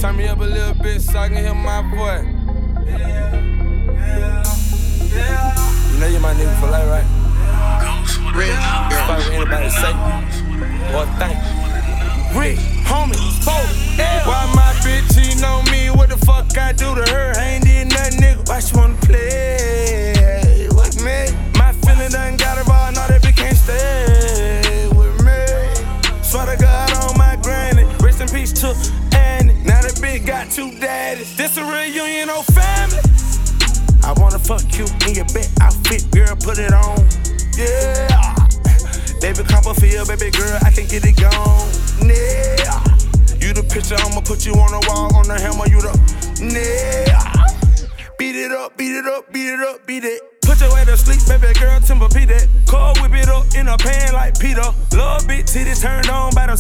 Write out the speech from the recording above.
Turn me up a little bit so I can hear my voice. You know you my nigga for life, right? Despite what anybody say or think. Rick, homie, spoke. Why my bitch cheating on me? What the fuck I do to her? I ain't did nothing, nigga. Why she wanna play with me? My feeling done got her all, know that bitch can't stay with me. Swear to God on my granny. Rest in peace to Annie. Now that bitch got 2 daddies. This a reunion, oh family. I wanna fuck you in your bed outfit, girl, put it on. Yeah. Baby Copperfield, baby girl, I can get it gone. Yeah. You the picture, I'ma put you on the wall, on the hammer, you the. Yeah. Beat it up, beat it up, beat it up, beat it. Put your way to sleep, baby girl, Timber P that. Cold whip it up in a pan like Peter. Love big titties turned on by the